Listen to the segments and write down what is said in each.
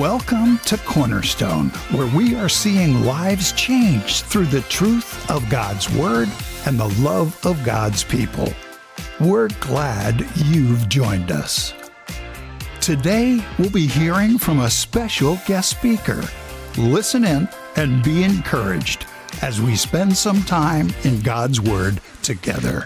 Welcome to Cornerstone, where we are seeing lives changed through the truth of God's Word and the love of God's people. We're glad you've joined us. Today, we'll be hearing from a special guest speaker. Listen in and be encouraged as we spend some time in God's Word together.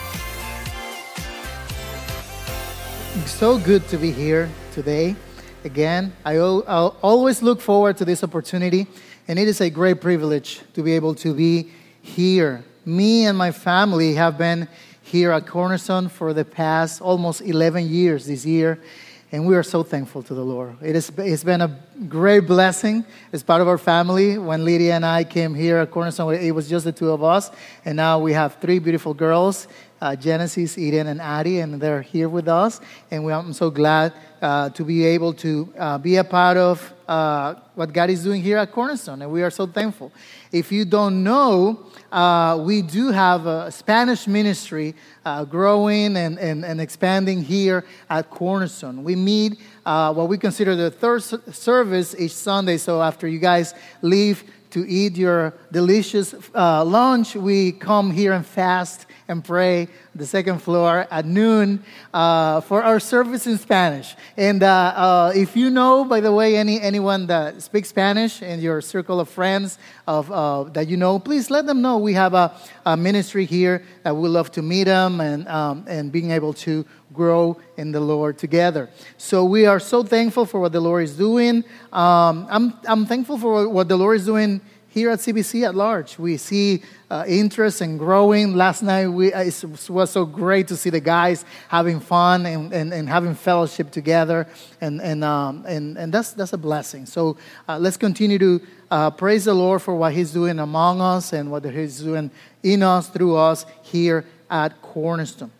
It's so good to be here today. Again, I'll always look forward to this opportunity, and it is a great privilege to be able to be here. Me and my family have been here at Cornerstone for the past almost 11 years this year, and we are so thankful to the Lord. It's been a great blessing as part of our family. When Lydia and I came here at Cornerstone, it was just the two of us, and now we have three beautiful girls, Genesis, Eden, and Addie, and they're here with us, and I'm so glad to be able to be a part of what God is doing here at Cornerstone, and we are so thankful. If you don't know, we do have a Spanish ministry growing and expanding here at Cornerstone. We meet what we consider the third service each Sunday, so after you guys leave to eat your delicious lunch, we come here and fast and pray the second floor at noon for our service in Spanish. And if you know, by the way, anyone that speaks Spanish in your circle of friends that you know, please let them know we have a ministry here that we love to meet them and being able to grow in the Lord together. So we are so thankful for what the Lord is doing. I'm thankful for what the Lord is doing here at CBC at large. We see interest and growing. Last night it was so great to see the guys having fun and having fellowship together, and that's a blessing. So let's continue to praise the Lord for what He's doing among us and what He's doing in us, through us here at Cornerstone.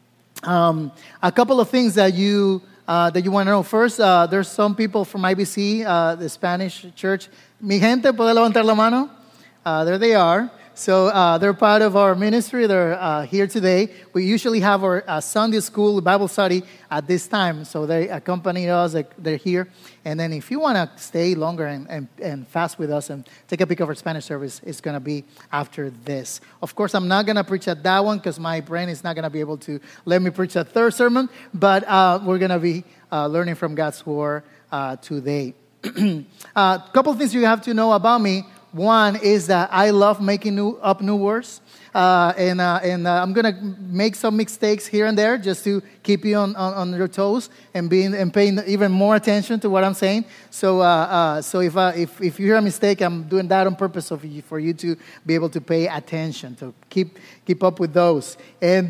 A couple of things that you want to know. First, there's some people from IBC, the Spanish church. Mi gente, ¿puede levantar la mano? There they are. So they're part of our ministry. They're here today. We usually have our Sunday school Bible study at this time. So they accompany us. They're here. And then if you want to stay longer and fast with us and take a peek of our Spanish service, it's going to be after this. Of course, I'm not going to preach at that one because my brain is not going to be able to let me preach a third sermon. But we're going to be learning from God's Word today. A couple of things you have to know about me. One is that I love making up new words, and I'm gonna make some mistakes here and there just to keep you on your toes and paying even more attention to what I'm saying. So if you hear a mistake, I'm doing that on purpose for you to be able to pay attention, to keep up with those. And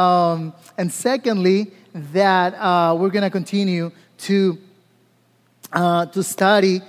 secondly, that we're gonna continue to study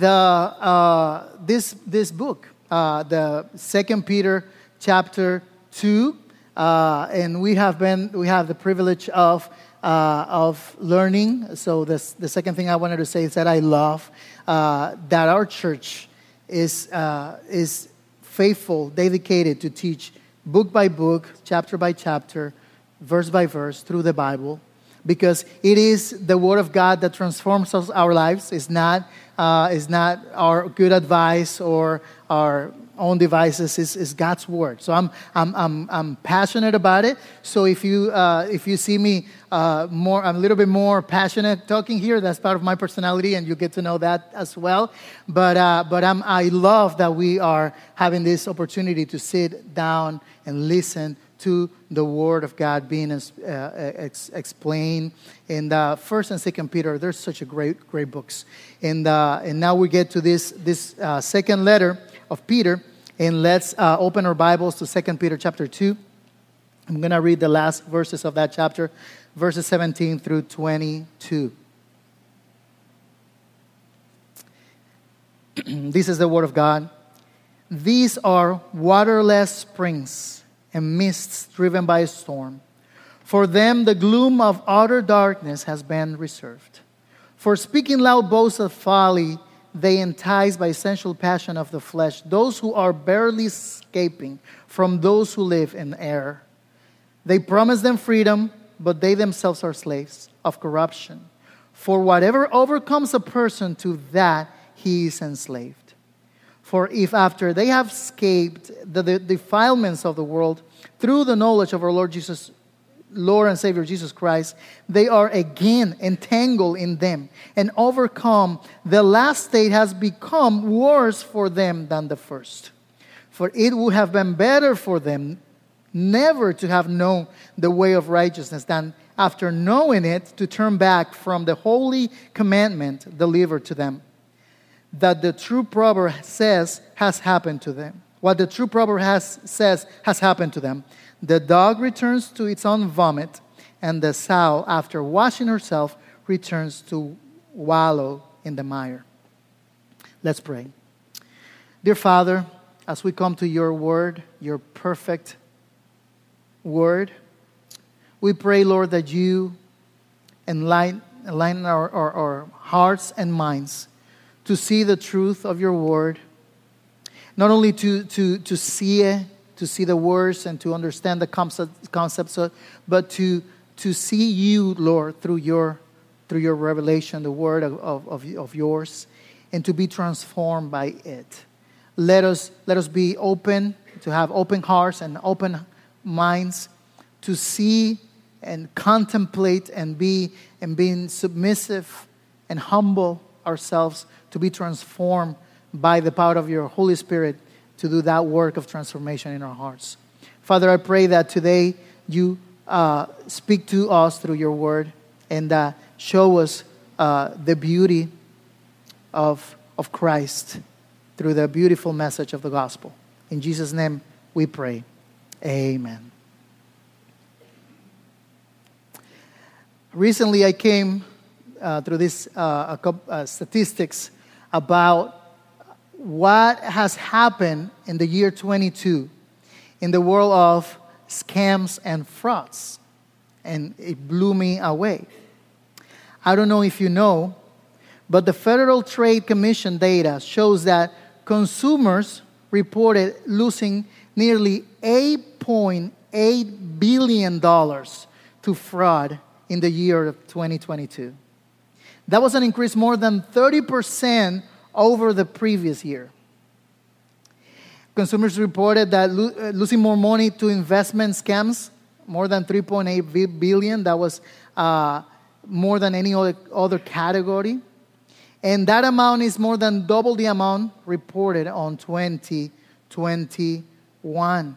this book, the 2 Peter chapter 2, and we have the privilege of learning. So the second thing I wanted to say is that I love that our church is faithful, dedicated to teach book by book, chapter by chapter, verse by verse through the Bible. Because it is the Word of God that transforms our lives. It's not our good advice or our own devices. It's God's Word. So I'm passionate about it. So if you see me I'm a little bit more passionate talking here, that's part of my personality, and you get to know that as well. But I love that we are having this opportunity to sit down and listen to the Word of God being explained in the 1st and 2nd Peter. There's such a great books. And now we get to this second letter of Peter, and let's open our Bibles to 2 Peter chapter 2. I'm going to read the last verses of that chapter, verses 17 through 22. This is the Word of God. These are waterless springs and mists driven by a storm. For them the gloom of utter darkness has been reserved. For speaking loud boasts of folly, they entice by sensual passion of the flesh those who are barely escaping from those who live in error. They promise them freedom, but they themselves are slaves of corruption. For whatever overcomes a person, to that he is enslaved. For if after they have escaped the defilements of the world through the knowledge of our Lord and Savior Jesus Christ, they are again entangled in them and overcome, the last state has become worse for them than the first. For it would have been better for them never to have known the way of righteousness than after knowing it to turn back from the holy commandment delivered to them. That the true proverb says has happened to them. What the true proverb says has happened to them. The dog returns to its own vomit, and the sow, after washing herself, returns to wallow in the mire. Let's pray. Dear Father, as we come to your word, your perfect word, we pray, Lord, that you enlighten our hearts and minds to see the truth of your word, not only to see it, to see the words and to understand the concepts, but to see you, Lord, through your revelation, the word of yours, and to be transformed by it. Let us be open, to have open hearts and open minds, to see and contemplate and being submissive and humble ourselves, to be transformed by the power of your Holy Spirit to do that work of transformation in our hearts. Father, I pray that today you speak to us through your word and show us the beauty of Christ through the beautiful message of the gospel. In Jesus' name we pray. Amen. Recently I came through this statistics about what has happened in the year 22 in the world of scams and frauds. And it blew me away. I don't know if you know, but the Federal Trade Commission data shows that consumers reported losing nearly $8.8 billion to fraud in the year of 2022. That was an increase more than 30% over the previous year. Consumers reported that losing more money to investment scams, more than $3.8 billion. That was more than any other category. And that amount is more than double the amount reported on 2021.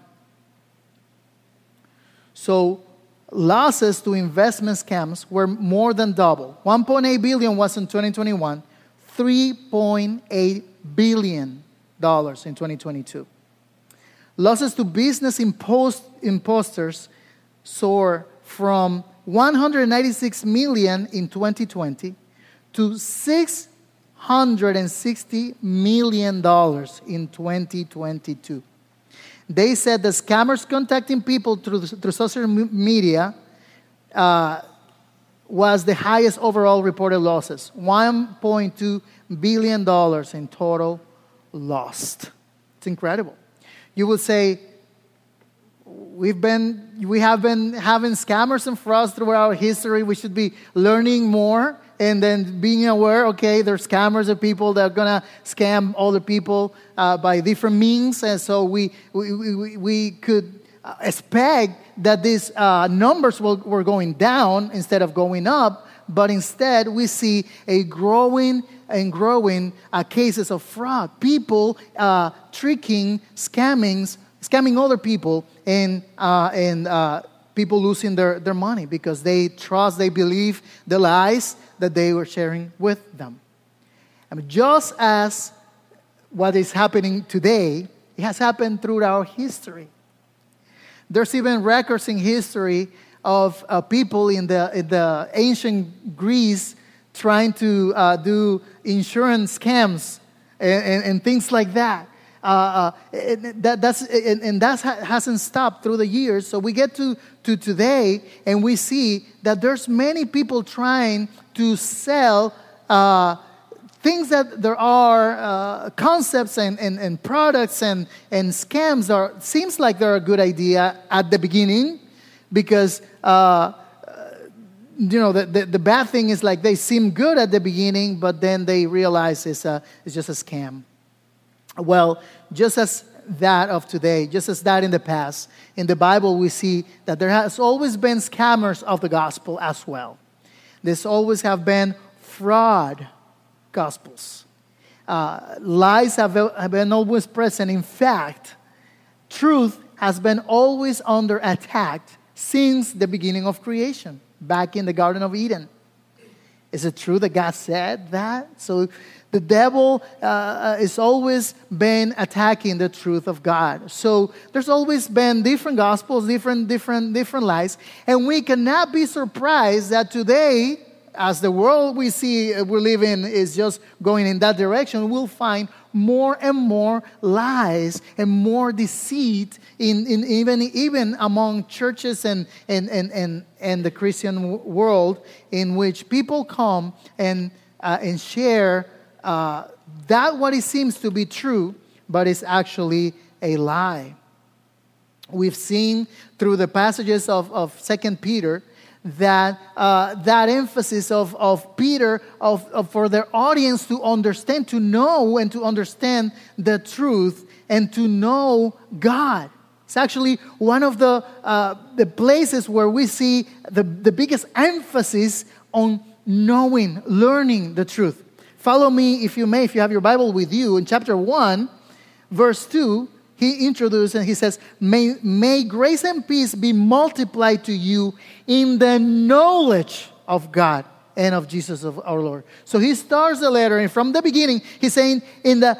So losses to investment scams were more than double. $1.8 billion was in 2021, $3.8 billion in 2022. Losses to business imposters soared from $196 million in 2020 to $660 million in 2022. They said the scammers contacting people through social media was the highest overall reported losses. $1.2 billion in total lost. It's incredible. You would say, we have been having scammers and frauds throughout history. We should be learning more and then being aware, okay, there's scammers and people that are going to scam other people by different means. And so we could expect that these numbers were going down instead of going up. But instead, we see a growing cases of fraud. People tricking, scamming other people, and people losing their money because they believe the lies that they were sharing with them. I mean, just as what is happening today, it has happened throughout history. There's even records in history of people in the ancient Greece trying to do insurance scams and things like that. That hasn't stopped through the years. So we get to today, and we see that there's many people trying to sell things that there are concepts and products and scams seems like they're a good idea at the beginning, because the bad thing is like they seem good at the beginning, but then they realize it's just a scam. Well, just as that of today, just as that in the past, in the Bible we see that there has always been scammers of the gospel as well. There's always have been fraud gospels. Lies have been always present. In fact, truth has been always under attack since the beginning of creation, back in the Garden of Eden. Is it true that God said that? So the devil is always been attacking the truth of God. So there's always been different gospels, different lies, and we cannot be surprised that today, as the world we live in is just going in that direction, we'll find more and more lies and more deceit even among churches and the Christian world, in which people come and share that what it seems to be true, but it's actually a lie. We've seen through the passages of 2 Peter that emphasis of Peter for their audience to understand, to know and to understand the truth and to know God. It's actually one of the places where we see the biggest emphasis on knowing, learning the truth. Follow me, if you may, if you have your Bible with you, in chapter 1, verse 2, he introduces and he says, may grace and peace be multiplied to you in the knowledge of God and of Jesus of our Lord. So he starts the letter, and from the beginning, he's saying, in the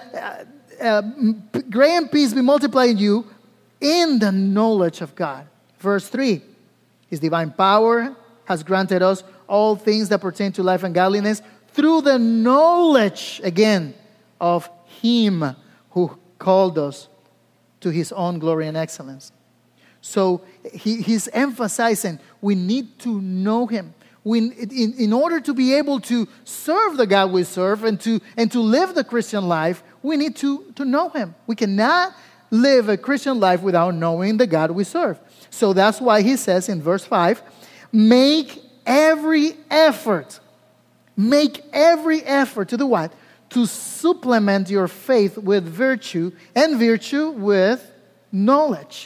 grace and peace be multiplied in you in the knowledge of God. Verse 3, His divine power has granted us all things that pertain to life and godliness through the knowledge, again, of Him who called us to His own glory and excellence. So he's emphasizing we need to know Him. In order to be able to serve the God we serve and to live the Christian life, we need to know Him. We cannot live a Christian life without knowing the God we serve. So that's why he says in verse 5, make every effort to do what? To supplement your faith with virtue, and virtue with knowledge,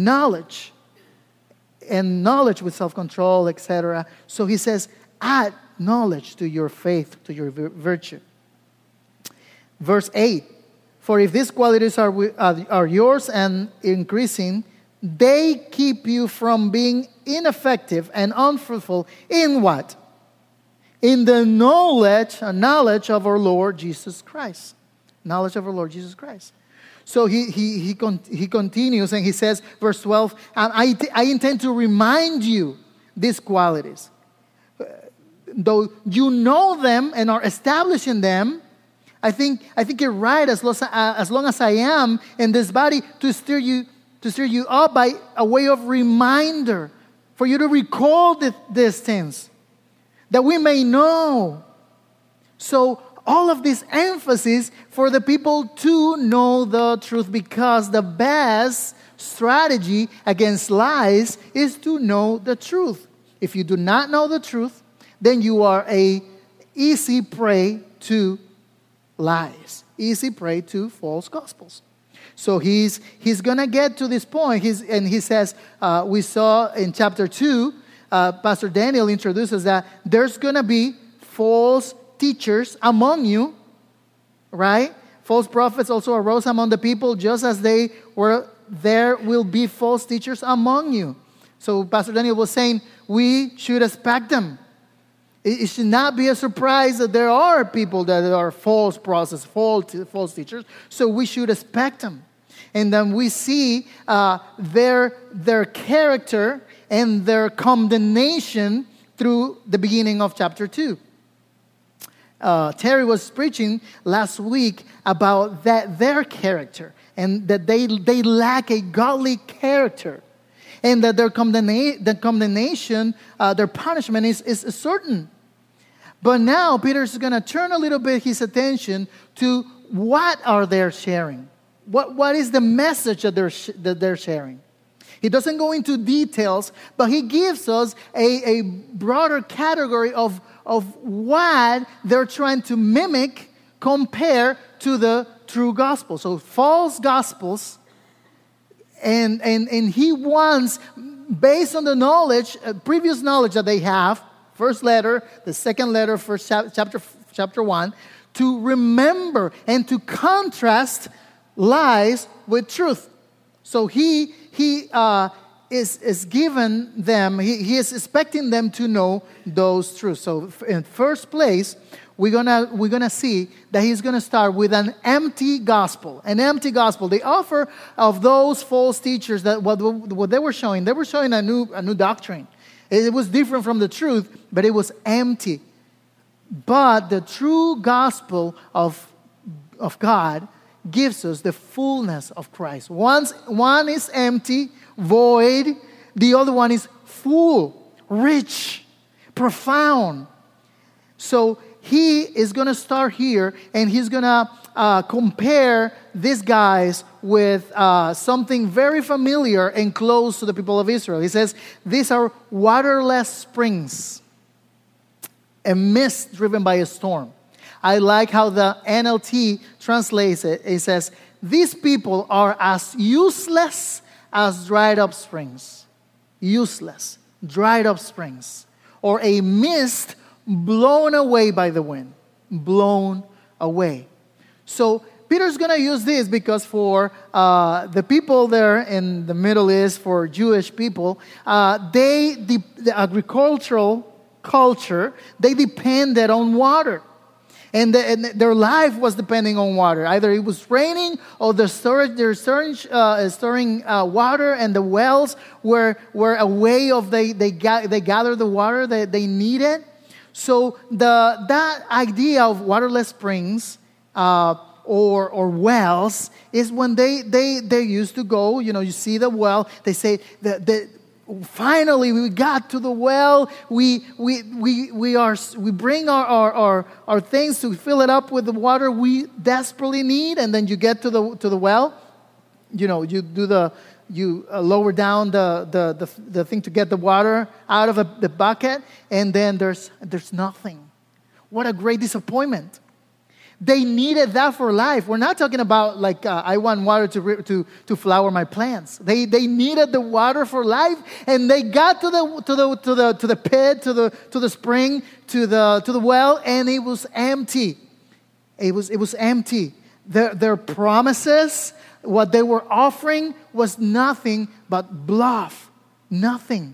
and knowledge with self-control, etc. So he says, add knowledge to your faith, to your virtue. Verse 8, for if these qualities are yours and increasing, they keep you from being ineffective and unfruitful in what? In the knowledge of our Lord Jesus Christ. Knowledge of our Lord Jesus Christ. So he continues and he says, verse 12, I intend to remind you these qualities. Though you know them and are establishing them, I think it's right as long as I am in this body to stir you up by a way of reminder, for you to recall these things, that we may know. So all of this emphasis for the people to know the truth, because the best strategy against lies is to know the truth. If you do not know the truth, then you are an easy prey to lies, easy prey to false gospels. So he's going to get to this point. He says, we saw in chapter 2, Pastor Daniel introduces that there's going to be false teachers among you, right? False prophets also arose among the people, just as they were. There will be false teachers among you. So Pastor Daniel was saying we should expect them. It should not be a surprise that there are people that are false prophets, false teachers. So we should expect them. And then we see their character and their condemnation through the beginning of chapter 2. Terry was preaching last week about their character, and that they lack a godly character, and that their condemnation, their punishment is certain. But now Peter's going to turn a little bit his attention to what are they sharing. What is the message that they're sharing? He doesn't go into details, but he gives us a broader category of what they're trying to mimic, compare to the true gospel. So false gospels, and he wants, based on the knowledge, previous knowledge that they have, first letter, the second letter, first chapter 1, to remember and to contrast lies with truth. So he is given them, he is expecting them to know those truths. So in first place, we're gonna see that he's gonna start with an empty gospel. An empty gospel. The offer of those false teachers, that what they were showing a new doctrine. It was different from the truth, but it was empty. But the true gospel of God gives us the fullness of Christ. One is empty, void. The other one is full, rich, profound. So he is going to start here, and he's going to compare these guys with something very familiar and close to the people of Israel. He says, these are waterless springs, a mist driven by a storm. I like how the NLT translates it. It says, these people are as useless as dried up springs. Useless, dried up springs. Or a mist blown away by the wind. Blown away. So Peter's going to use this because for the people there in the Middle East, for Jewish people, the agricultural culture, they depended on water. And their life was depending on water. Either it was raining or they're storing water, and the wells were a way of they gather the water that they needed. So that idea of waterless springs or wells is when they used to go. You see the well. They say finally we got to the well. We bring our things to fill it up with the water we desperately need, and then you get to the well. You lower down the thing to get the water out of the bucket, and then there's nothing. What a great disappointment. They needed that for life. We're not talking about like I want water to flower my plants. They needed the water for life, and they got to the pit, to the spring, to the well, and it was empty. It was empty. Their promises, what they were offering, was nothing but bluff. Nothing.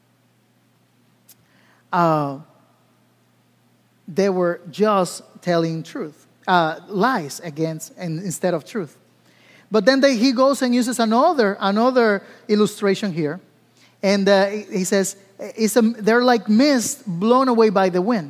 They were just telling truth. Lies instead of truth. But then he goes and uses another illustration here. And he says, they're like mist blown away by the wind.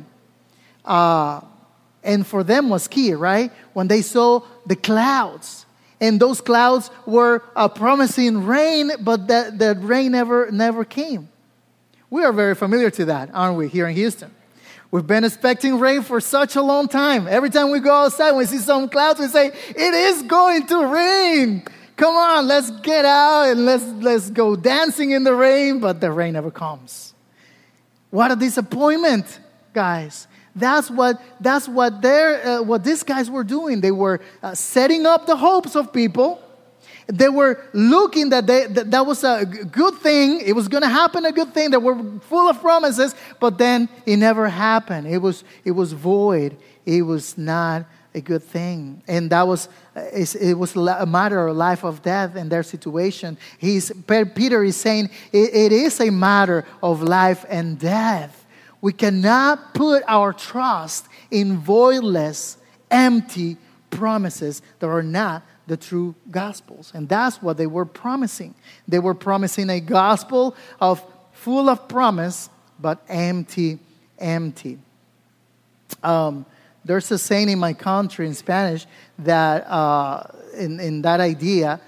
And for them was key, right? When they saw the clouds. And those clouds were promising rain, but that rain never came. We are very familiar to that, aren't we, here in Houston? We've been expecting rain for such a long time. Every time we go outside, we see some clouds, we say, it is going to rain. Come on, let's get out and let's go dancing in the rain, but the rain never comes. What a disappointment, guys. That's what these guys were doing. They were setting up the hopes of people. They were looking that was a good thing. It was going to happen, a good thing. They were full of promises, but then it never happened. It was void. It was not a good thing. And it was a matter of life or death in their situation. Peter is saying it is a matter of life and death. We cannot put our trust in voidless, empty promises that are not the true gospels. And that's what they were promising. They were promising a gospel full of promise, but empty. There's a saying in my country in Spanish that in that idea,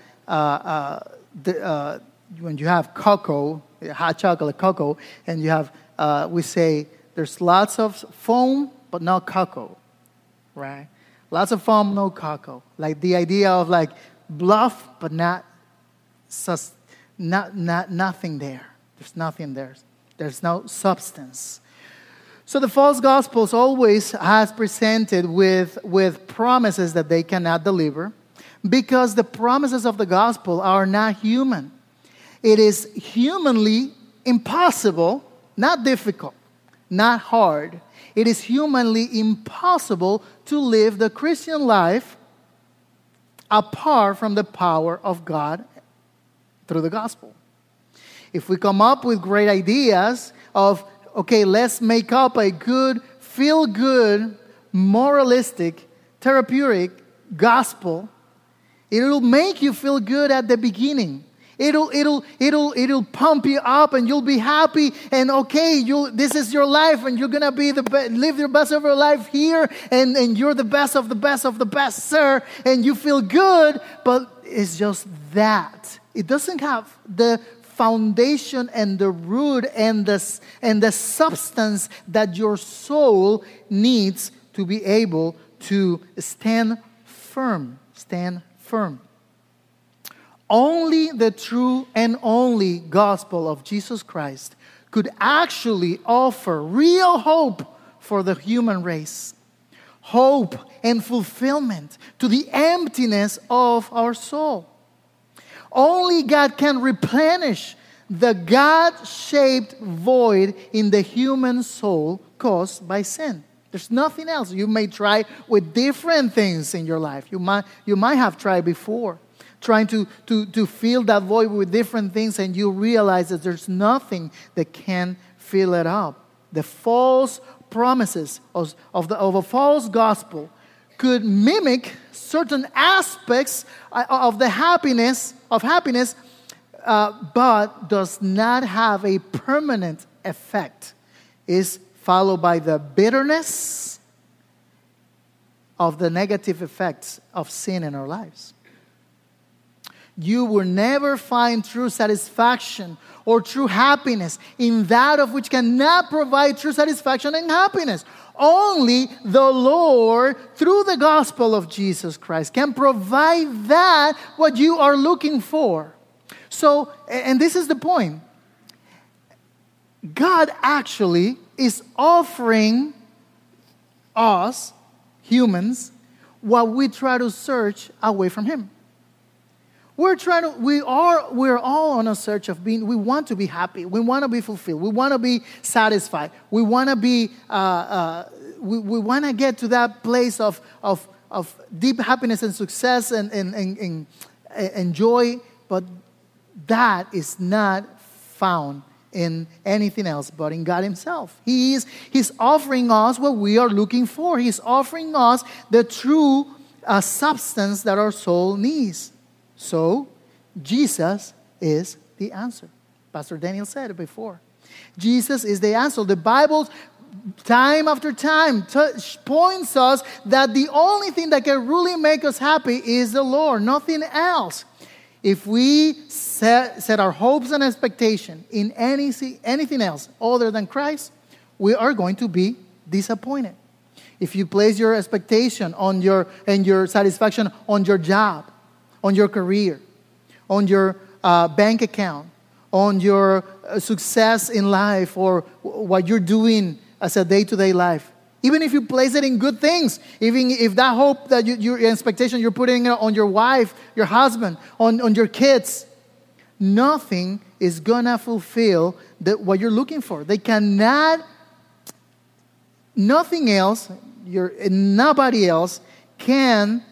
when you have cocoa, hot chocolate cocoa, and you have, we say there's lots of foam, but no cocoa, right? Lots of foam, no cocoa. Like the idea of like bluff, but not nothing there. There's nothing there. There's no substance. So the false gospels always has presented with promises that they cannot deliver, because the promises of the gospel are not human. It is humanly impossible, not difficult, not hard. It is humanly impossible to live the Christian life apart from the power of God through the gospel. If we come up with great ideas of, okay, let's make up a good, feel-good, moralistic, therapeutic gospel, it'll make you feel good at the beginning. It'll pump you up, and you'll be happy, and okay, this is your life, and you're gonna be live your best of your life here, and you're the best of the best of the best, sir, and you feel good, but it's just that. It doesn't have the foundation and the root and the substance that your soul needs to be able to stand firm. Stand firm. Only the true and only gospel of Jesus Christ could actually offer real hope for the human race. Hope and fulfillment to the emptiness of our soul. Only God can replenish the God-shaped void in the human soul caused by sin. There's nothing else. You may try with different things in your life. You might have tried before, trying to fill that void with different things, and you realize that there's nothing that can fill it up. The false promises of a false gospel could mimic certain aspects of happiness, but does not have a permanent effect. Is followed by the bitterness of the negative effects of sin in our lives. You will never find true satisfaction or true happiness in that of which cannot provide true satisfaction and happiness. Only the Lord, through the gospel of Jesus Christ, can provide that what you are looking for. So, and this is the point. God actually is offering us, humans, what we try to search away from Him. We're all on a search of being. We want to be happy. We want to be fulfilled. We want to be satisfied. We want to be. We want to get to that place of deep happiness and success and joy. But that is not found in anything else but in God Himself. He's offering us what we are looking for. He's offering us the true substance that our soul needs. So, Jesus is the answer. Pastor Daniel said it before. Jesus is the answer. The Bible, time after time, points us that the only thing that can really make us happy is the Lord, nothing else. If we set our hopes and expectation in anything else other than Christ, we are going to be disappointed. If you place your expectation and your satisfaction on your job, on your career, on your bank account, on your success in life, or what you're doing as a day-to-day life. Even if you place it in good things, even if that hope, that your expectation you're putting on your wife, your husband, on your kids, nothing is going to fulfill what you're looking for. They cannot, nothing else, nobody else can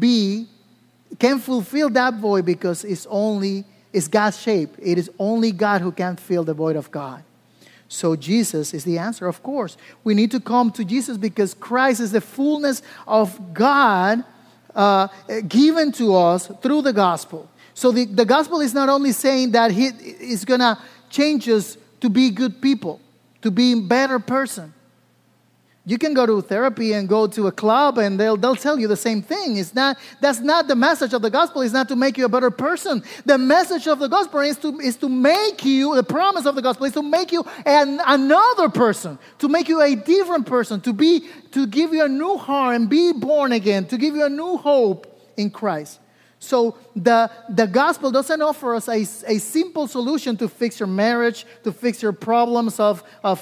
fulfill that void, because it's God's shape. It is only God who can fill the void of God. So Jesus is the answer, of course. We need to come to Jesus because Christ is the fullness of God given to us through the gospel. So the gospel is not only saying that He is going to change us to be good people, to be a better person. You can go to therapy and go to a club and they'll tell you the same thing. That's not the message of the gospel. It's not to make you a better person. The message of the gospel is to make you, the promise of the gospel is to make you another person, to make you a different person, to give you a new heart and be born again, to give you a new hope in Christ. So the gospel doesn't offer us a simple solution to fix your marriage, to fix your problems of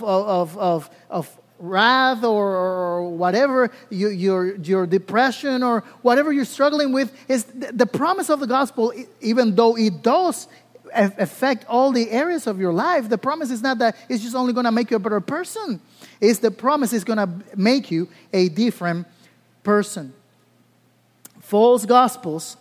wrath or whatever, your depression or whatever you're struggling with. Is the promise of the gospel, even though it does affect all the areas of your life, the promise is not that it's just only going to make you a better person. It's the promise is going to make you a different person. False gospels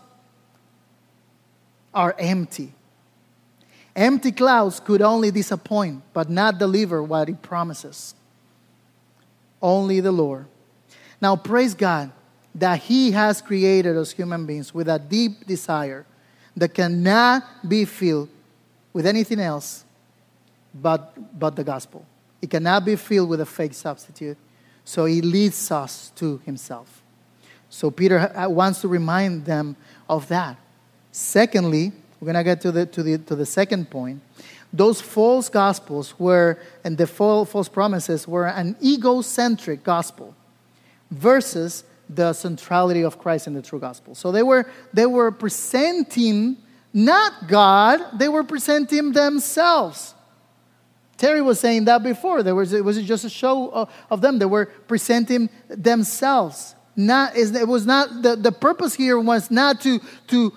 are empty. Empty clouds could only disappoint, but not deliver what it promises. Only the Lord. Now, praise God that He has created us human beings with a deep desire that cannot be filled with anything else but the gospel. It cannot be filled with a fake substitute. So He leads us to Himself. So Peter wants to remind them of that. Secondly, we're going to get to the second point. Those false gospels and the false promises were an egocentric gospel versus the centrality of Christ in the true gospel. So they were presenting not God, they were presenting themselves. Terry was saying that before. It was just a show of them. They were presenting themselves. The purpose here was not to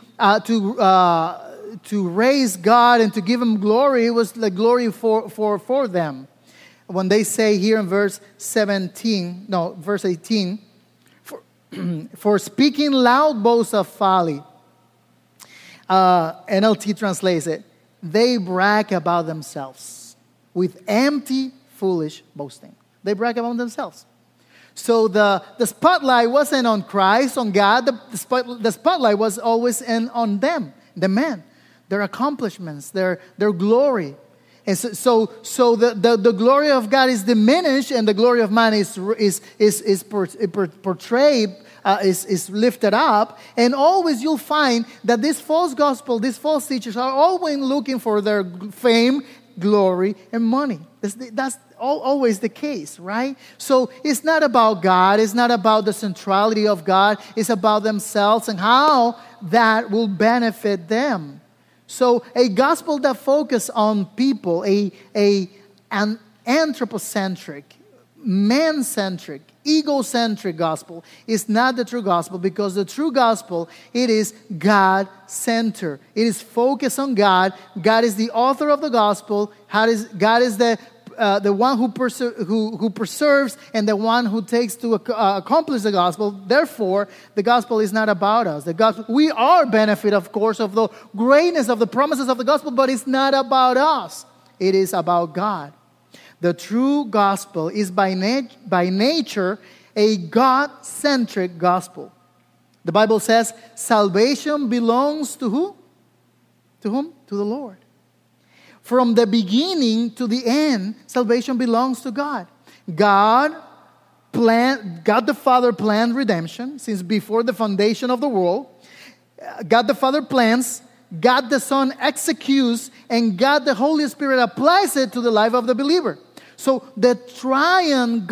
raise God and to give Him glory. It was the glory for them. When they say here in verse 18, for speaking loud boasts of folly, NLT translates it, they brag about themselves with empty, foolish boasting. They brag about themselves. So the spotlight wasn't on Christ, on God. The spotlight was always on them, the men, their accomplishments, their glory. And so the glory of God is diminished, and the glory of man is portrayed, is lifted up. And always you'll find that this false gospel, these false teachers are always looking for their fame, glory, and money. That's always the case, right? So it's not about God. It's not about the centrality of God. It's about themselves and how that will benefit them. So a gospel that focuses on people, an anthropocentric, man-centric, egocentric gospel is not the true gospel, because the true gospel, it is God-centered. It is focused on God. God is the author of the gospel. God is the one who preserves and the one who takes to accomplish the gospel. Therefore, the gospel is not about us. The gospel, we are benefit, of course, of the greatness of the promises of the gospel, but it's not about us. It is about God. The true gospel is by nature a God-centric gospel. The Bible says salvation belongs to who? To whom? To the Lord. From the beginning to the end, salvation belongs to God. God the Father planned redemption since before the foundation of the world. God the Father plans, God the Son executes, and God the Holy Spirit applies it to the life of the believer. So the triune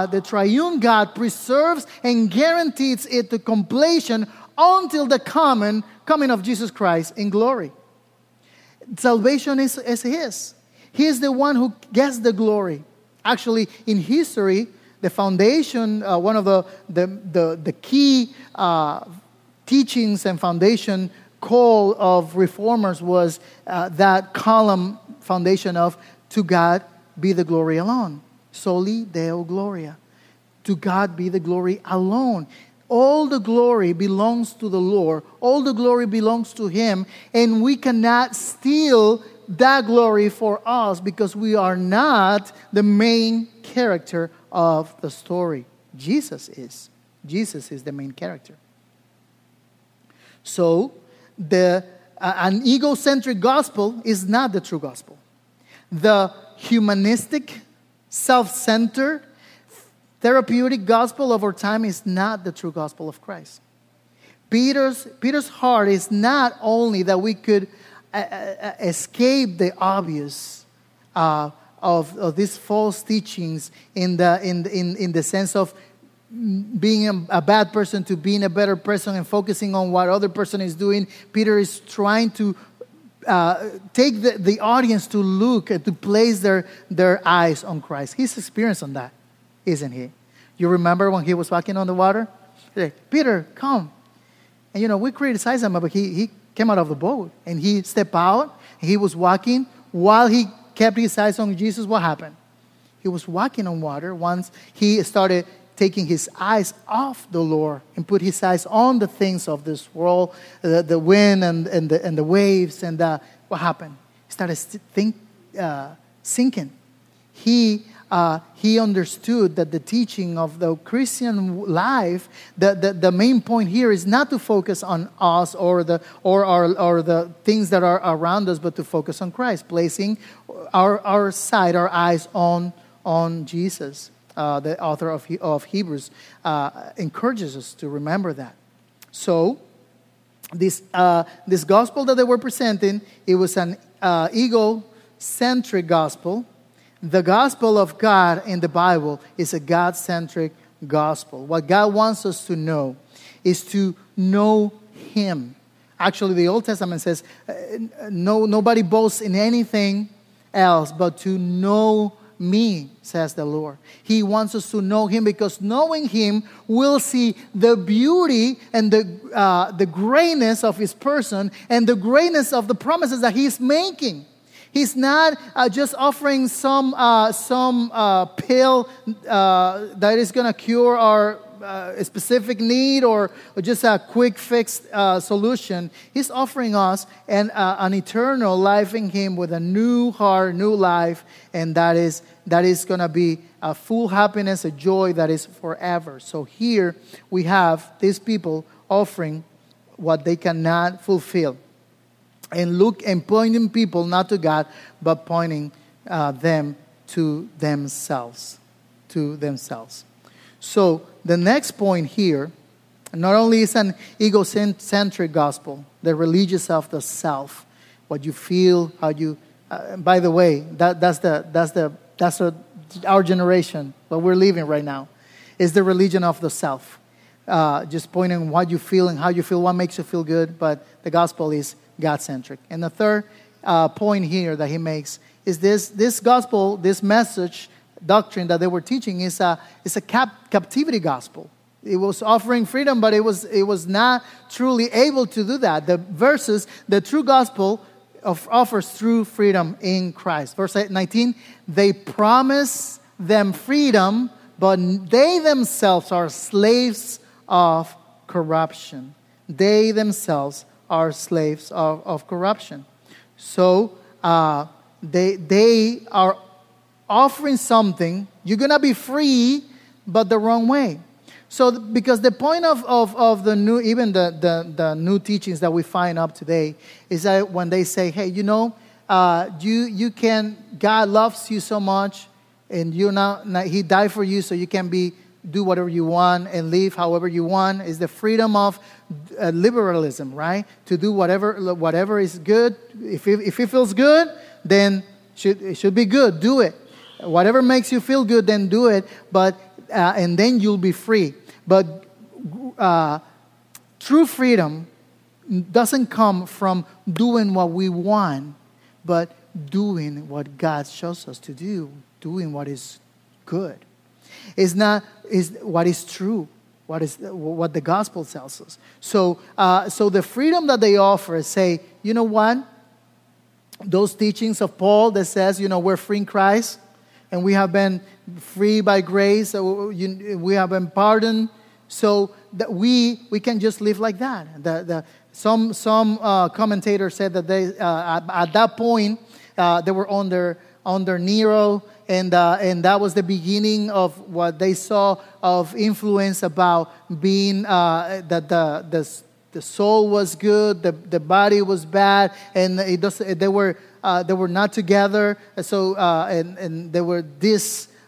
God preserves and guarantees it to completion until the coming of Jesus Christ in glory. Salvation is His. He is the one who gets the glory. Actually, in history, the foundation, one of the key teachings and foundation call of reformers was that column foundation of to God be the glory alone. Soli Deo Gloria. To God be the glory alone. All the glory belongs to the Lord. All the glory belongs to Him. And we cannot steal that glory for us because we are not the main character of the story. Jesus is. Jesus is the main character. So, an egocentric gospel is not the true gospel. The humanistic, self-centered, therapeutic gospel of our time is not the true gospel of Christ. Peter's heart is not only that we could escape the obvious of these false teachings in the sense of being a bad person to being a better person and focusing on what other person is doing. Peter is trying to take the audience to look and to place their eyes on Christ. He's experienced on that, isn't he? You remember when he was walking on the water? He's like, Peter, come. And we criticized him, but he came out of the boat and he stepped out. He was walking. While he kept his eyes on Jesus, what happened? He was walking on water. Once he started taking his eyes off the Lord and put his eyes on the things of this world, the wind and the waves, and what happened? He started sinking. He understood that the teaching of the Christian life, the main point here is not to focus on us or the things that are around us, but to focus on Christ, placing our eyes on Jesus. The author of Hebrews encourages us to remember that. So, this gospel that they were presenting, it was an ego-centric gospel. The gospel of God in the Bible is a God-centric gospel. What God wants us to know is to know Him. Actually, the Old Testament says, nobody boasts in anything else but to know me, says the Lord. He wants us to know Him, because knowing Him, we'll see the beauty and the greatness of His person and the greatness of the promises that He's making. He's not just offering some pill that is going to cure our specific need or just a quick fix solution. He's offering us an eternal life in Him with a new heart, new life, and that is going to be a full happiness, a joy that is forever. So here we have these people offering what they cannot fulfill. And pointing people not to God, but pointing them to themselves. So the next point here, not only is an egocentric gospel, the religious of the self, what you feel, how you. By the way, that's our generation, what we're living right now, is the religion of the self. Just pointing what you feel and how you feel, what makes you feel good. But the gospel is God-centric. And the third point here that he makes is this gospel, this message, doctrine that they were teaching is a captivity gospel. It was offering freedom, but it was not truly able to do that. The true gospel offers true freedom in Christ. Verse 19, they promise them freedom, but they themselves are slaves of corruption. They themselves are slaves of corruption. So they are offering something. You're going to be free, but the wrong way. So because the point of the new, even the new teachings that we find up today is that when they say, hey, you can, God loves you so much, and He died for you, so you can do whatever you want and live however you want. Is the freedom of liberalism, right? To do whatever is good. If it feels good, then it should be good. Do it. Whatever makes you feel good, then do it. But and then you'll be free. But true freedom doesn't come from doing what we want, but doing what God shows us to do, doing what is good. Is what is true, what the gospel tells us. So the freedom that they offer is say, you know what? Those teachings of Paul that says, we're free in Christ, and we have been free by grace, we have been pardoned, so that we can just live like that. Some commentators said that they at that point they were under Nero. And that was the beginning of what they saw of influence about being that the soul was good, the body was bad, and they were not together. So and there were this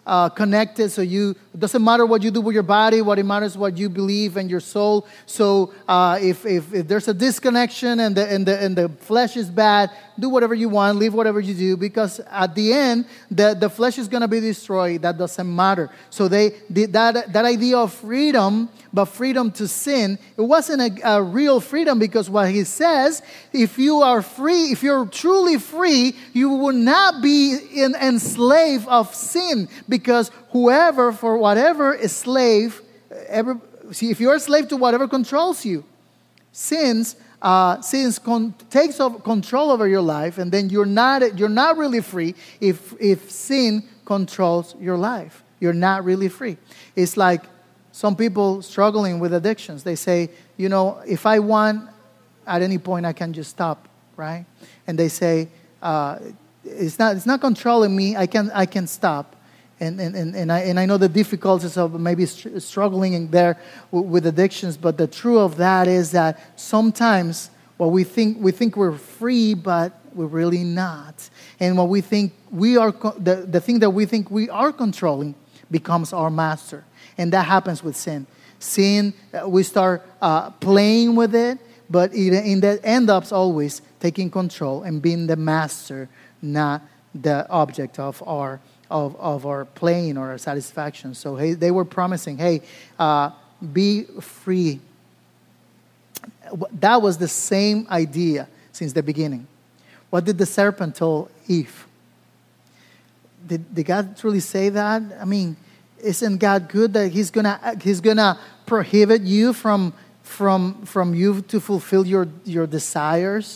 connected. So it doesn't matter what you do with your body. What it matters is what you believe and your soul. So if there's a disconnection and the flesh is bad, do whatever you want, live whatever you do, because at the end the flesh is going to be destroyed. That doesn't matter. So that idea of freedom, but freedom to sin, it wasn't a real freedom, because what he says, if you are free, if you're truly free, you will not be enslaved of sin, because whoever, for whatever is slave, if you're a slave to whatever controls you, sin takes control over your life, and then you're not really free. If sin controls your life, you're not really free. It's like some people struggling with addictions. They say, if I want, at any point I can just stop, right? And they say, it's not controlling me. I can stop. And I know the difficulties of maybe struggling in there with addictions, but the truth of that is that sometimes what we think we're free, but we're really not. And what we think we are, the thing that we think we are controlling becomes our master. And that happens with sin. Sin, we start playing with it, but it ends up always taking control and being the master, not the object of our playing or our satisfaction. So they were promising, be free. That was the same idea since the beginning. What did the serpent tell Eve? Did God truly say that? I mean, isn't God good that He's gonna prohibit you from you to fulfill your desires?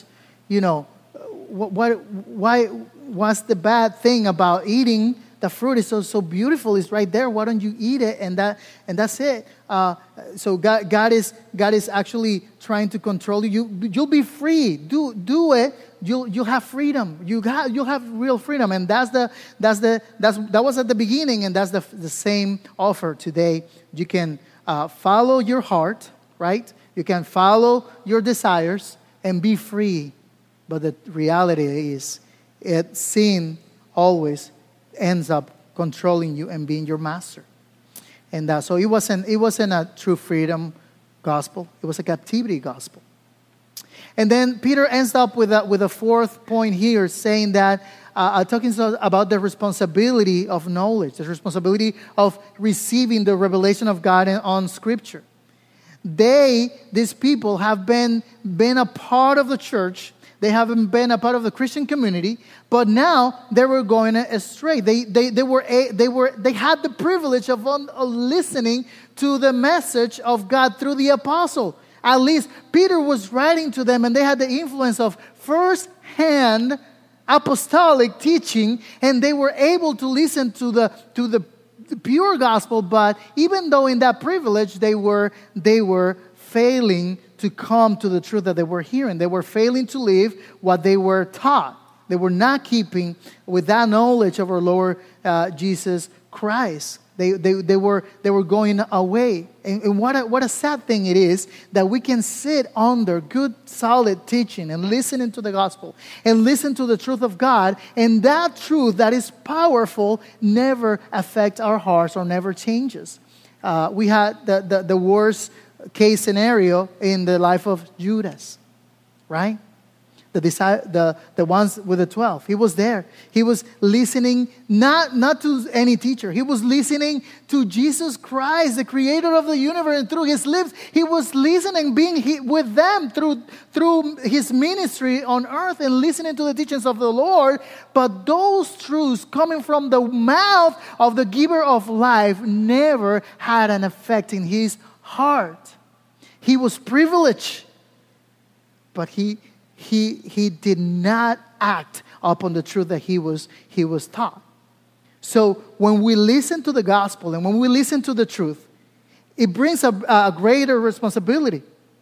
What's the bad thing about eating the fruit? Is so beautiful. It's right there. Why don't you eat it? And that's it. So God is actually trying to control you. You'll be free. Do it. You'll have freedom. You'll have real freedom. And that was at the beginning, and that's the same offer today. You can follow your heart, right? You can follow your desires and be free. But the reality is, sin always ends up controlling you and being your master. And so it wasn't a true freedom gospel. It was a captivity gospel. And then Peter ends up with a fourth point here, saying that, talking about the responsibility of knowledge, the responsibility of receiving the revelation of God on Scripture. These people have been a part of the church. They haven't been a part of the Christian community, but now they were going astray. They had the privilege of listening to the message of God through the apostle. At least Peter was writing to them, and they had the influence of first-hand apostolic teaching, and they were able to listen to the pure gospel. But even though in that privilege, they were failing to come to the truth that they were hearing. They were failing to live what they were taught. They were not keeping with that knowledge of our Lord Jesus Christ. They were going away. And what a sad thing it is that we can sit under good, solid teaching and listen to the gospel and listen to the truth of God, and that truth that is powerful never affects our hearts or never changes. We had the worst case scenario in the life of Judas, right? The ones with the 12. He was there. He was listening not to any teacher. He was listening to Jesus Christ, the creator of the universe, and through his lips, he was listening, being with them through his ministry on earth and listening to the teachings of the Lord. But those truths coming from the mouth of the giver of life never had an effect in his heart. He was privileged, but he did not act upon the truth that he was taught. So when we listen to the gospel and when we listen to the truth, it brings a greater responsibility.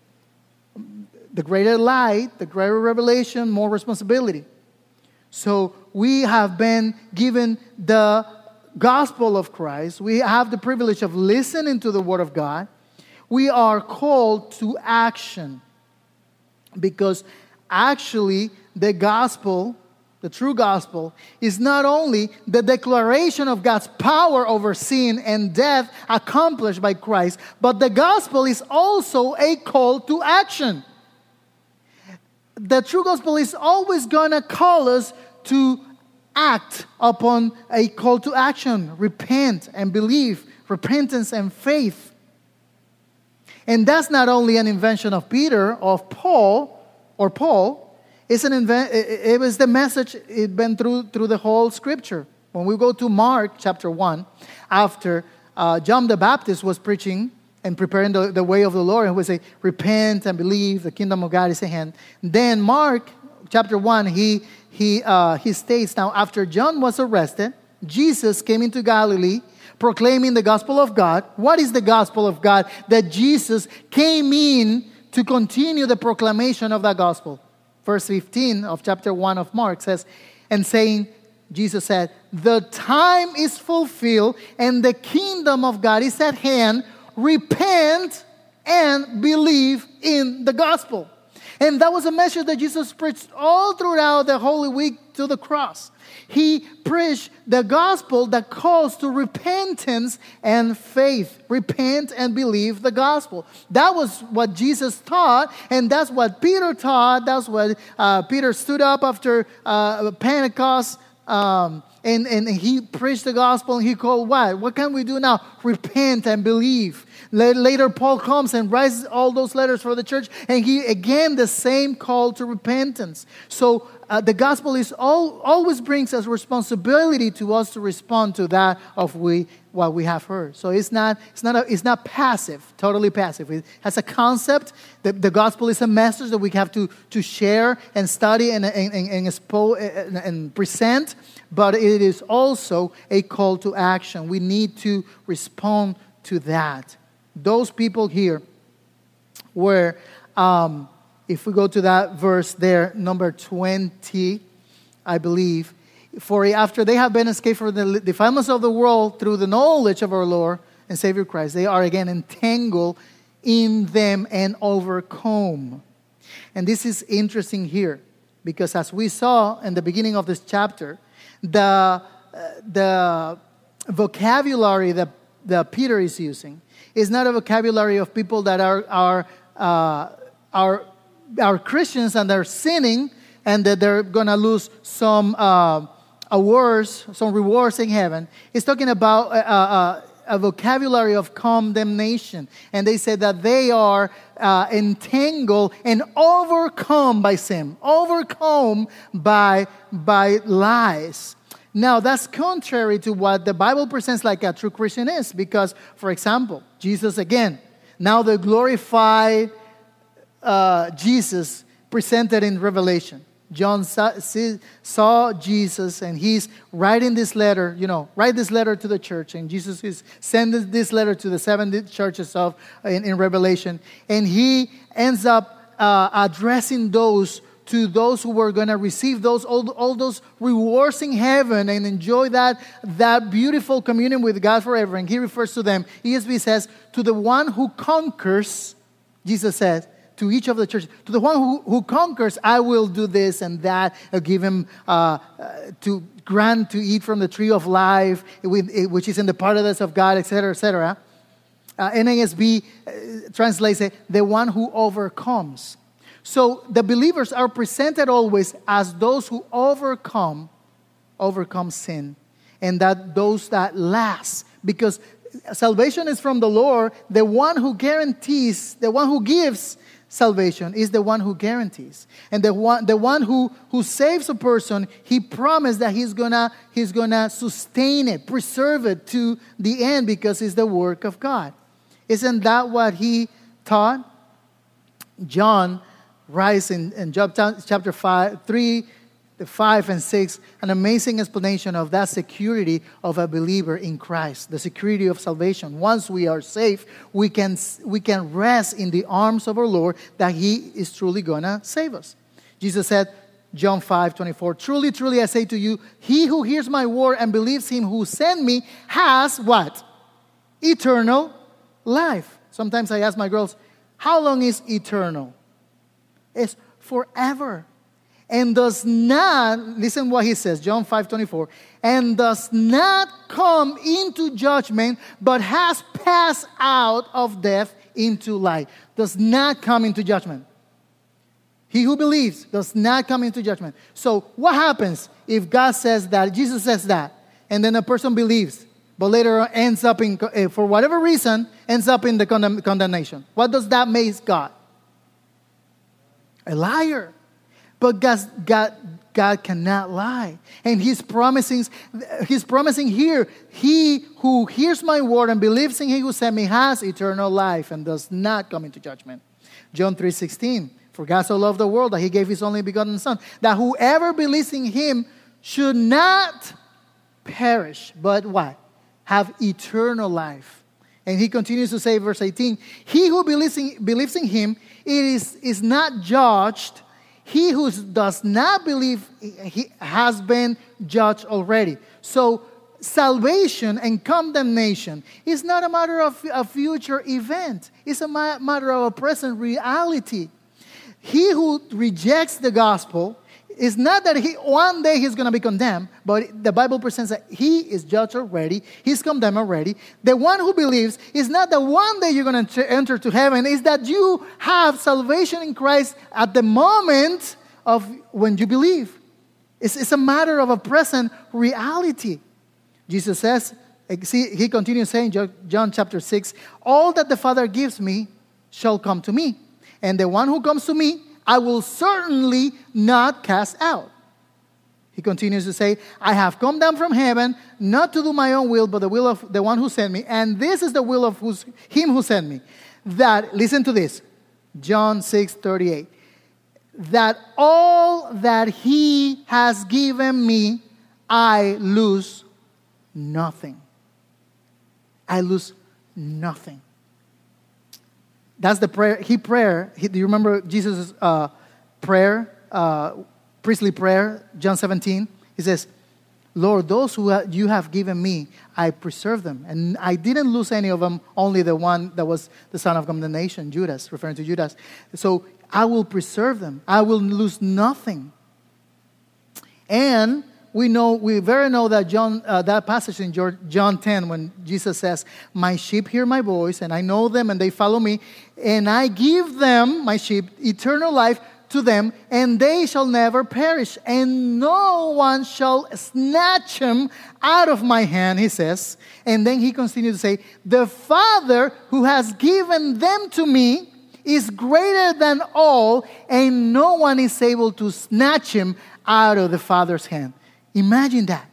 The greater light, the greater revelation, more responsibility. So we have been given the gospel of Christ. We have the privilege of listening to the word of God. We are called to action, because actually the gospel the true gospel, is not only the declaration of God's power over sin and death accomplished by Christ, but the gospel is also a call to action. The true gospel is always going to call us to act upon a call to action. Repent and believe. Repentance and faith. And that's not only an invention of Peter, of Paul, it was the message. It went through the whole Scripture. When we go to Mark chapter 1, after John the Baptist was preaching and preparing the way of the Lord, and would say, repent and believe, the kingdom of God is at hand. Then Mark chapter 1, he states, now after John was arrested, Jesus came into Galilee, proclaiming the gospel of God. What is the gospel of God? That Jesus came in to continue the proclamation of that gospel. Verse 15 of chapter 1 of Mark says, and saying, Jesus said, the time is fulfilled and the kingdom of God is at hand. Repent and believe in the gospel. And that was a message that Jesus preached all throughout the Holy Week to the cross. He preached the gospel that calls to repentance and faith. Repent and believe the gospel. That was what Jesus taught, and that's what Peter taught. That's what Peter stood up after Pentecost, and he preached the gospel, and he called what? What can we do now? Repent and believe. Later, Paul comes and writes all those letters for the church, and he, again, the same call to repentance. So the gospel is always brings us responsibility to us to respond to that of what we have heard. So it's not passive, totally passive. It has a concept. The gospel is a message that we have to share and study and expose and present, but it is also a call to action. We need to respond to that. Those people here were, if we go to that verse there, number 20, I believe, for after they have been escaped from the defilements of the world through the knowledge of our Lord and Savior Christ, they are again entangled in them and overcome. And this is interesting here, because as we saw in the beginning of this chapter, the vocabulary that Peter is using is not a vocabulary of people that are Christians and they're sinning and that they're going to lose some awards, some rewards in heaven. It's talking about a vocabulary of condemnation. And they said that they are entangled and overcome by sin, overcome by lies. Now, that's contrary to what the Bible presents like a true Christian is. Because, for example, Jesus again, now the glorified Jesus presented in Revelation. John saw Jesus, and he's writing this letter, write this letter to the church. And Jesus is sending this letter to the 7 churches in Revelation. And he ends up addressing those who were going to receive all those rewards in heaven and enjoy that beautiful communion with God forever. And he refers to them. ESV says, to the one who conquers, Jesus says, to each of the churches, to the one who conquers, I will do this and that. I'll give him to grant to eat from the tree of life, which is in the paradise of God, etc., etc. NASB translates it, the one who overcomes. So the believers are presented always as those who overcome sin, and that those that last, because salvation is from the Lord. The one who guarantees, the one who gives salvation is the one who guarantees, and the one who saves a person, he promised that he's gonna sustain it, preserve it to the end, because it's the work of God. Isn't that what he taught? John writes in chapter 3, 5 and 6, an amazing explanation of that security of a believer in Christ, the security of salvation. Once we are saved, we can rest in the arms of our Lord, that he is truly going to save us. Jesus said, John 5:24, truly, truly, I say to you, he who hears my word and believes him who sent me has what? Eternal life. Sometimes I ask my girls, how long is eternal? It's forever. and does not, listen what he says, John 5:24, and does not come into judgment, but has passed out of death into life. Does not come into judgment. He who believes does not come into judgment. So what happens if God says that, Jesus says that, and then a person believes, but later ends up in, for whatever reason, ends up in the condemnation? What does that make God? A liar. But God cannot lie. And he's promising here, he who hears my word and believes in him who sent me has eternal life and does not come into judgment. John 3:16, for God so loved the world that he gave his only begotten Son, that whoever believes in him should not perish, but what? Have eternal life. And he continues to say, verse 18, he who believes in him is not judged. He who does not believe he has been judged already. So salvation and condemnation is not a matter of a future event. It's a matter of a present reality. He who rejects the gospel is not that one day he's going to be condemned, but the Bible presents that he is judged already, he's condemned already. The one who believes is not that one day you're going to enter to heaven, it's that you have salvation in Christ at the moment of when you believe. It's a matter of a present reality. Jesus says, see, he continues saying, John chapter 6, all that the Father gives me shall come to me, and the one who comes to me, I will certainly not cast out. He continues to say, I have come down from heaven, not to do my own will, but the will of the one who sent me. And this is the will of him who sent me. That, listen to this, John 6:38. That all that he has given me, I lose nothing. I lose nothing. That's the prayer. Do you remember Jesus' prayer, priestly prayer, John 17? He says, Lord, those who you have given me, I preserve them. And I didn't lose any of them, only the one that was the son of condemnation, Judas, referring to Judas. So I will preserve them. I will lose nothing. And we very know that that passage in John 10 when Jesus says, my sheep hear my voice, and I know them, and they follow me, and I give them, my sheep, eternal life to them, and they shall never perish, and no one shall snatch them out of my hand, he says. And then he continues to say, the Father who has given them to me is greater than all, and no one is able to snatch him out of the Father's hand. Imagine that.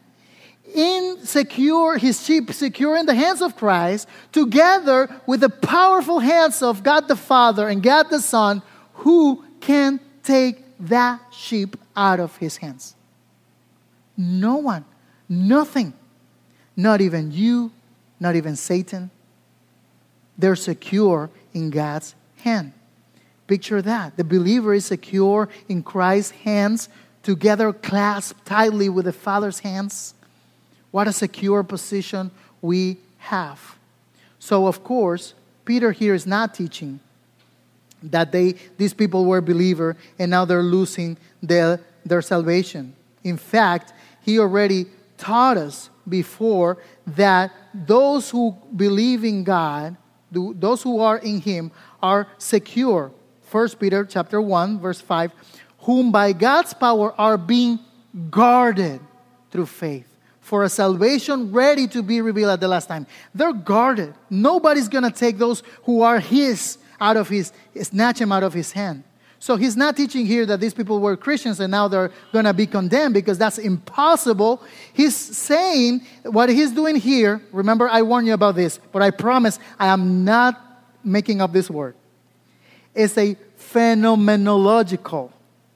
His sheep secure in the hands of Christ, together with the powerful hands of God the Father and God the Son, who can take that sheep out of his hands? No one. Nothing. Not even you, not even Satan. They're secure in God's hand. Picture that. The believer is secure in Christ's hands, together clasped tightly with the Father's hands. What a secure position we have. So, of course, Peter here is not teaching that these people were believer and now they're losing their salvation. In fact, he already taught us before that those who believe in God, those who are in him, are secure. 1 Peter chapter 1, verse 5, whom by God's power are being guarded through faith for a salvation ready to be revealed at the last time. They're guarded. Nobody's going to take those who are his out of snatch him out of his hand. So he's not teaching here that these people were Christians and now they're going to be condemned, because that's impossible. He's saying what he's doing here. Remember, I warned you about this, but I promise I am not making up this word. It's a phenomenological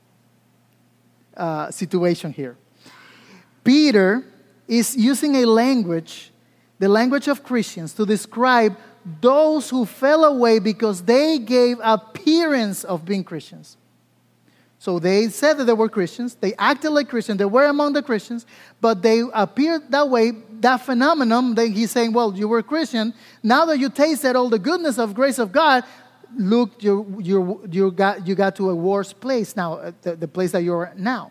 situation here. Peter is using a language, the language of Christians, to describe those who fell away because they gave appearance of being Christians. So they said that they were Christians, they acted like Christians, they were among the Christians, but they appeared that way, that phenomenon. Then he's saying, well, you were Christian, now that you tasted all the goodness of grace of God, look, you got to a worse place now, the place that you're at now.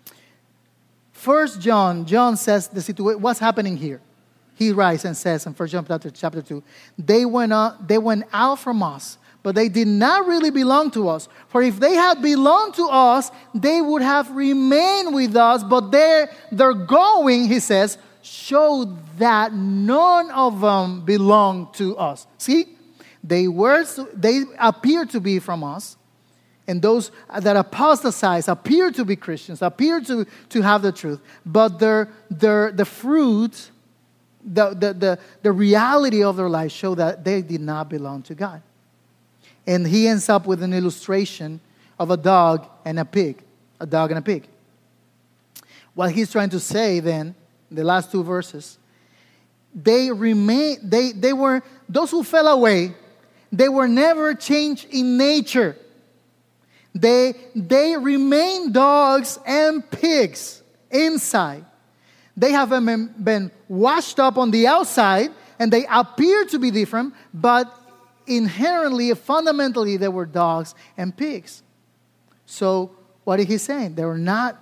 First John says the situation. What's happening here? He writes and says in 1 John chapter 2, they went out from us, but they did not really belong to us. For if they had belonged to us, they would have remained with us. But their going, he says, showed that none of them belonged to us. See, they appeared to be from us. And those that apostatize appear to be Christians, appear to have the truth. But the fruit, the reality of their life show that they did not belong to God. And he ends up with an illustration of a dog and a pig. A dog and a pig. What he's trying to say then, the last two verses, they were, those who fell away, they were never changed in nature. They remain dogs and pigs inside. They have been washed up on the outside, and they appear to be different, but inherently, fundamentally, they were dogs and pigs. So, what is he saying? They were not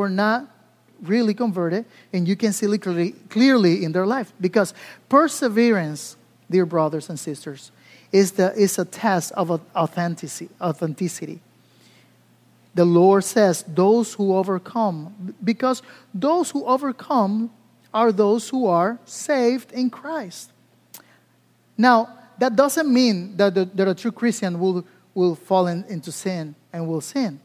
really converted, and you can see it clearly in their life. Because perseverance, dear brothers and sisters, is a test of authenticity. The Lord says, those who overcome, because those who overcome are those who are saved in Christ. Now, that doesn't mean that a true Christian will fall into sin and will sin.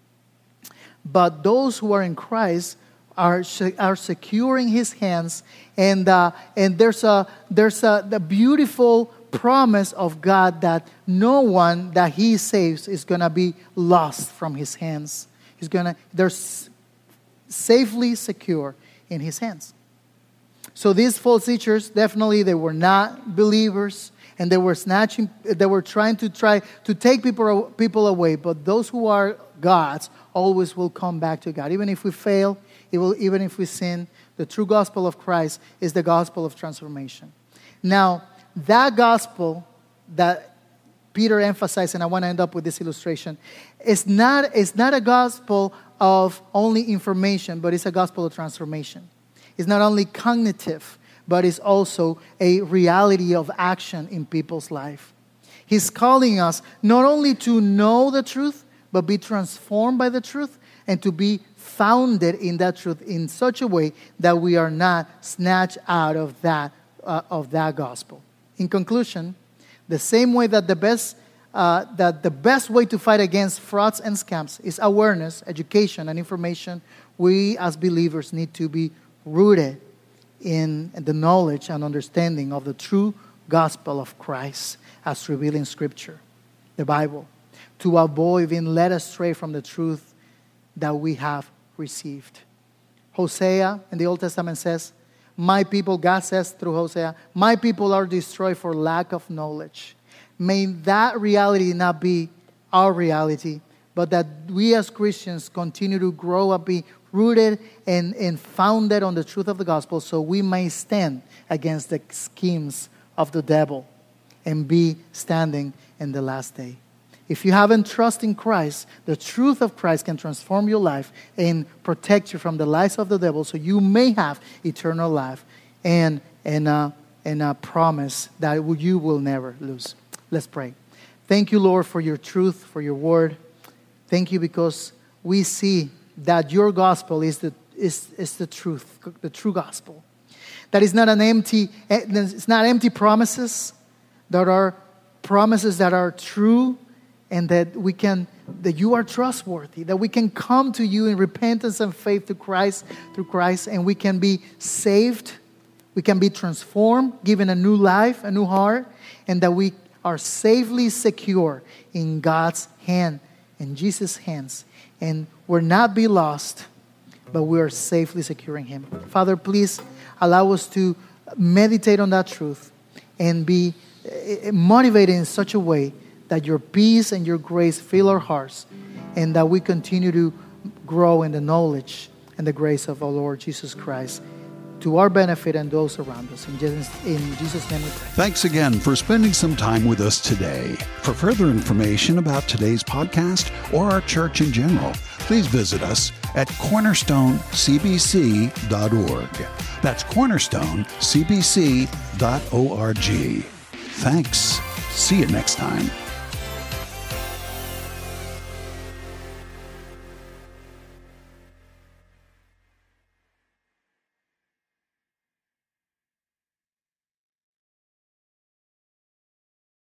But those who are in Christ are securing His hands, and there's the beautiful promise of God that no one that He saves is going to be lost from His hands. They're safely secure in His hands. So these false teachers, definitely they were not believers, and they were trying to take people away. But those who are God's always will come back to God. Even if we fail, even if we sin, the true gospel of Christ is the gospel of transformation. Now, that gospel that Peter emphasized, and I want to end up with this illustration, is not a gospel of only information, but it's a gospel of transformation. It's not only cognitive, but it's also a reality of action in people's life. He's calling us not only to know the truth, but be transformed by the truth, and to be founded in that truth in such a way that we are not snatched out of that gospel. In conclusion, the same way that the best way to fight against frauds and scams is awareness, education, and information, we as believers need to be rooted in the knowledge and understanding of the true gospel of Christ as revealed in Scripture, the Bible, to avoid being led astray from the truth that we have received. Hosea in the Old Testament says, my people, God says through Hosea, my people are destroyed for lack of knowledge. May that reality not be our reality, but that we as Christians continue to grow up, be rooted and founded on the truth of the gospel, so we may stand against the schemes of the devil and be standing in the last day. If you haven't trusted in Christ, the truth of Christ can transform your life and protect you from the lies of the devil, so you may have eternal life and a promise that you will never lose. Let's pray. Thank you, Lord, for your truth, for your word. Thank you because we see that your gospel is the truth, the true gospel. That is not it's not empty promises. That are promises that are true, and that you are trustworthy, that we can come to you in repentance and faith through Christ, and we can be saved, we can be transformed, given a new life, a new heart, and that we are safely secure in God's hand, in Jesus' hands, and we'll not be lost, but we are safely securing Him. Father, please allow us to meditate on that truth and be motivated in such a way that your peace and your grace fill our hearts, and that we continue to grow in the knowledge and the grace of our Lord Jesus Christ, to our benefit and those around us. In Jesus' name we pray. Thanks again for spending some time with us today. For further information about today's podcast or our church in general, please visit us at cornerstonecbc.org. That's cornerstonecbc.org. Thanks. See you next time.